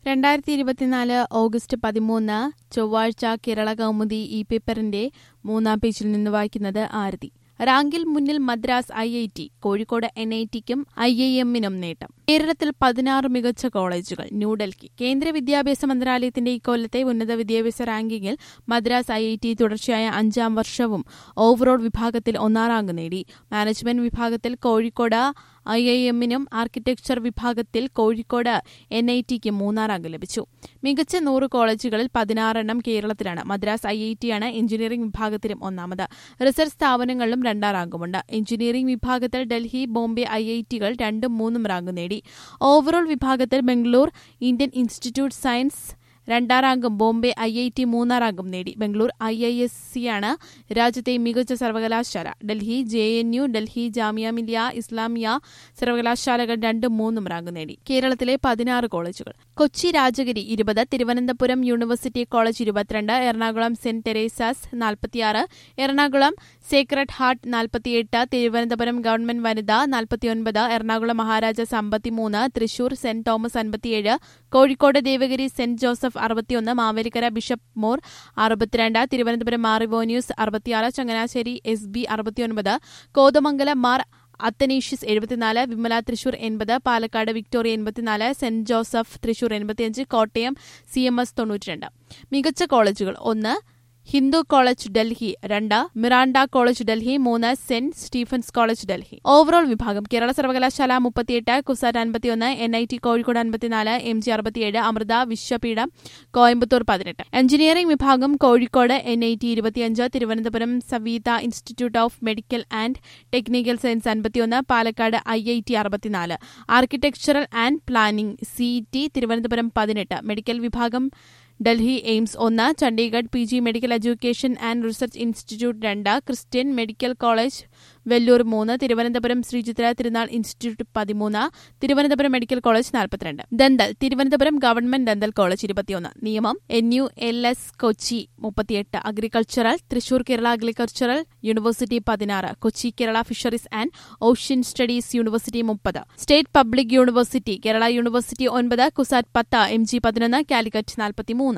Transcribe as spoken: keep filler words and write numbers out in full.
രണ്ടായിരത്തി ഇരുപത്തിനാല് ഓഗസ്റ്റ് പതിമൂന്ന് ചൊവ്വാഴ്ച കേരള കൗമുദി ഈ പേപ്പറിന്റെ മൂന്നാം പേജിൽ നിന്ന് വായിക്കുന്നത് ആരതി. റാങ്കിൽ മുന്നിൽ Madras I I T, Kozhikode N I ടിക്കും ഐ ഐ എമ്മിനും നേട്ടം. കേരളത്തിൽ പതിനാറ് മികച്ച കോളേജുകൾ. ന്യൂഡൽഹി. കേന്ദ്ര വിദ്യാഭ്യാസ മന്ത്രാലയത്തിന്റെ ഇക്കൊല്ലത്തെ ഉന്നത വിദ്യാഭ്യാസ റാങ്കിങ്ങിൽ മദ്രാസ് ഐ ഐ ടി തുടർച്ചയായ അഞ്ചാം വർഷവും ഓവറോൾ വിഭാഗത്തിൽ ഒന്നാം റാങ്ക് നേടി. മാനേജ്മെന്റ് വിഭാഗത്തിൽ കോഴിക്കോട് ഐ ഐ എമ്മിനും ആർക്കിടെക്ചർ വിഭാഗത്തിൽ കോഴിക്കോട് എൻ ഐ ടിക്കും മൂന്നാം റാങ്ക് ലഭിച്ചു. മികച്ച നൂറ് കോളേജുകളിൽ പതിനാറെണ്ണം കേരളത്തിലാണ്. മദ്രാസ് ഐ ഐ ടിയാണ് എഞ്ചിനീയറിംഗ് വിഭാഗത്തിലും ഒന്നാമത്. റിസർച്ച് സ്ഥാപനങ്ങളിലും രണ്ടാം റാങ്കുമുണ്ട്. എഞ്ചിനീയറിംഗ് വിഭാഗത്തിൽ ഡൽഹി, ബോംബെ ഐ ഐ ടികൾ രണ്ടും മൂന്നും റാങ്ക് നേടി. ഓവറോൾ വിഭാഗത്തിൽ ബംഗളൂർ ഇന്ത്യൻ ഇൻസ്റ്റിറ്റ്യൂട്ട് സയൻസ് രണ്ടാം റാങ്കും ബോംബെ ഐ ഐ ടി മൂന്നാം റാങ്കും നേടി. ബംഗളൂർ ഐ ഐ എസ് സിയാണ് രാജ്യത്തെ മികച്ച സർവകലാശാല. Delhi J N U, Delhi Jamia Millia Islamia സർവകലാശാലകൾ രണ്ടും മൂന്നും റാങ്ക് നേടി. കേരളത്തിലെ പതിനാറ് കോളേജുകൾ. കൊച്ചി രാജഗിരി ഇരുപത്, തിരുവനന്തപുരം യൂണിവേഴ്സിറ്റി കോളേജ് ഇരുപത്തിരണ്ട്, എറണാകുളം സെന്റ് തെരേസാസ് നാൽപ്പത്തിയാറ്, എറണാകുളം സേക്രഡ് ഹാർട്ട് നാൽപ്പത്തിയെട്ട്, തിരുവനന്തപുരം ഗവൺമെന്റ് വനിത നാൽപ്പത്തിയൊൻപത്, എറണാകുളം മഹാരാജാസ് അമ്പത്തിമൂന്ന്, തൃശൂർ സെന്റ് തോമസ് അൻപത്തിയേഴ്, കോഴിക്കോട് ദേവഗിരി സെന്റ് ജോസഫ് അറുപത്തിയൊന്ന്, മാവേലിക്കര ബിഷപ്പ് മോർ അറുപത്തിരണ്ട്, തിരുവനന്തപുരം മാറിവോന്യൂസ് അറുപത്തിയാറ്, ചങ്ങനാശ്ശേരി എസ് ബി അറുപത്തിയൊൻപത്, കോതമംഗലം മാർ അത്തനീഷ്യസ് എഴുപത്തിനാല്, വിമല തൃശൂർ എൺപത്, പാലക്കാട് വിക്ടോറിയ എൺപത്തിനാല്, സെന്റ് ജോസഫ് തൃശൂർ എൺപത്തിയഞ്ച്, കോട്ടയം സി എം എസ് തൊണ്ണൂറ്റിരണ്ട്. മികച്ച കോളേജുകൾ. ഒന്ന് ഹിന്ദു കോളേജ് ഡൽഹി, രണ്ട് മിറാണ്ട കോളേജ് ഡൽഹി, മൂന്ന് saint Stephen's college Delhi. Overall വിഭാഗം. കേരള സർവകലാശാല മുപ്പത്തിയെട്ട്, കുസാറ്റ് അൻപത്തിയൊന്ന്, എൻ ഐ ടി കോഴിക്കോട് അൻപത്തിനാല്, എം ജി അറുപത്തിയേഴ്, അമൃത വിശ്വപീഠം കോയമ്പത്തൂർ പതിനെട്ട്. എഞ്ചിനീയറിംഗ് വിഭാഗം കോഴിക്കോട് എൻ ഐ ടി ഇരുപത്തിയഞ്ച്, Thiruvananthapuram Saveetha institute of medical and technical science അൻപത്തിയൊന്ന്, പാലക്കാട് ഐ ഐ ടി അറുപത്തിനാല്. Architectural and planning C E T Thiruvananthapuram പതിനെട്ട്. മെഡിക്കൽ വിഭാഗം ഡൽഹി എയിംസ് ഒന്ന്, Chandigarh P G medical education and research institute രണ്ട്, ക്രിസ്ത്യൻ മെഡിക്കൽ കോളേജ് വെല്ലൂർ മൂന്ന്, Thiruvananthapuram Sree Chitra Tirunal institute പതിമൂന്ന്, Thiruvananthapuram medical college നാൽപ്പത്തിരണ്ട്. Dental. Thiruvananthapuram government dental college ഇരുപത്തിയൊന്ന്. നിയമം N U L S Kochi മുപ്പത്തിയെട്ട്, agricultural Thrissur Kerala agricultural university പതിനാറ്, Kochi Kerala fisheries and ocean studies university മുപ്പത്, state public university Kerala university ഒൻപത്, കുസാറ്റ് പത്ത്, എം ജി പതിനൊന്ന്, കാലിക്കറ്റ് നാൽപ്പത്തിമൂന്ന്.